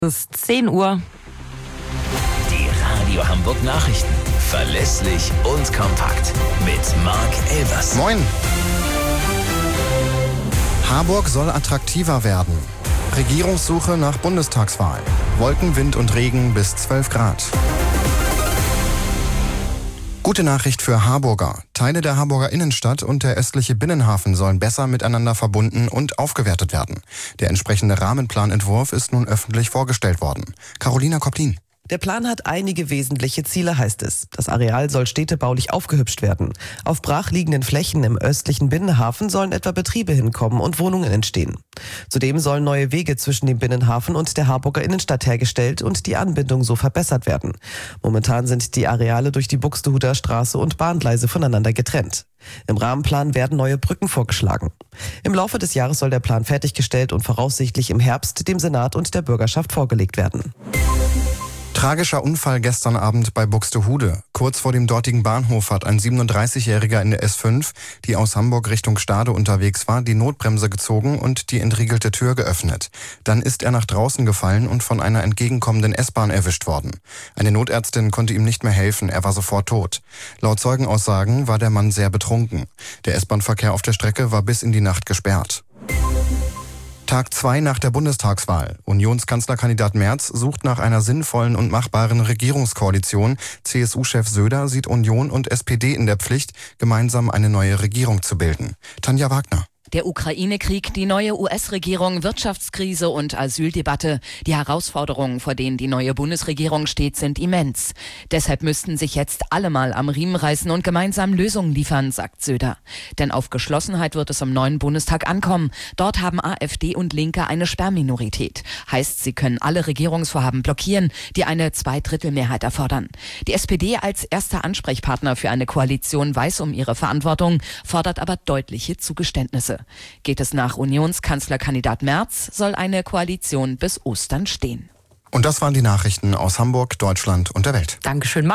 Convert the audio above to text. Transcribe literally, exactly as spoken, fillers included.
Es ist zehn Uhr. Die Radio Hamburg Nachrichten. Verlässlich und kompakt. Mit Marc Elvers. Moin. Harburg soll attraktiver werden. Regierungssuche nach Bundestagswahl. Wolken, Wind und Regen bis zwölf Grad. Gute Nachricht für Harburger. Teile der Harburger Innenstadt und der östliche Binnenhafen sollen besser miteinander verbunden und aufgewertet werden. Der entsprechende Rahmenplanentwurf ist nun öffentlich vorgestellt worden. Carolina Koplin. Der Plan hat einige wesentliche Ziele, heißt es. Das Areal soll städtebaulich aufgehübscht werden. Auf brachliegenden Flächen im östlichen Binnenhafen sollen etwa Betriebe hinkommen und Wohnungen entstehen. Zudem sollen neue Wege zwischen dem Binnenhafen und der Harburger Innenstadt hergestellt und die Anbindung so verbessert werden. Momentan sind die Areale durch die Buxtehuder Straße und Bahngleise voneinander getrennt. Im Rahmenplan werden neue Brücken vorgeschlagen. Im Laufe des Jahres soll der Plan fertiggestellt und voraussichtlich im Herbst dem Senat und der Bürgerschaft vorgelegt werden. Tragischer Unfall gestern Abend bei Buxtehude. Kurz vor dem dortigen Bahnhof hat ein siebenunddreißigjähriger in der S fünf, die aus Hamburg Richtung Stade unterwegs war, die Notbremse gezogen und die entriegelte Tür geöffnet. Dann ist er nach draußen gefallen und von einer entgegenkommenden S-Bahn erwischt worden. Eine Notärztin konnte ihm nicht mehr helfen, er war sofort tot. Laut Zeugenaussagen war der Mann sehr betrunken. Der S-Bahn-Verkehr auf der Strecke war bis in die Nacht gesperrt. Tag zwei nach der Bundestagswahl. Unionskanzlerkandidat Merz sucht nach einer sinnvollen und machbaren Regierungskoalition. C S U-Chef Söder sieht Union und S P D in der Pflicht, gemeinsam eine neue Regierung zu bilden. Tanja Wagner. Der Ukraine-Krieg, die neue U S-Regierung, Wirtschaftskrise und Asyldebatte. Die Herausforderungen, vor denen die neue Bundesregierung steht, sind immens. Deshalb müssten sich jetzt alle mal am Riemen reißen und gemeinsam Lösungen liefern, sagt Söder. Denn auf Geschlossenheit wird es im neuen Bundestag ankommen. Dort haben AfD und Linke eine Sperrminorität. Heißt, sie können alle Regierungsvorhaben blockieren, die eine Zweidrittelmehrheit erfordern. Die S P D als erster Ansprechpartner für eine Koalition weiß um ihre Verantwortung, fordert aber deutliche Zugeständnisse. Geht es nach Unionskanzlerkandidat Merz, soll eine Koalition bis Ostern stehen. Und das waren die Nachrichten aus Hamburg, Deutschland und der Welt. Dankeschön, Marc.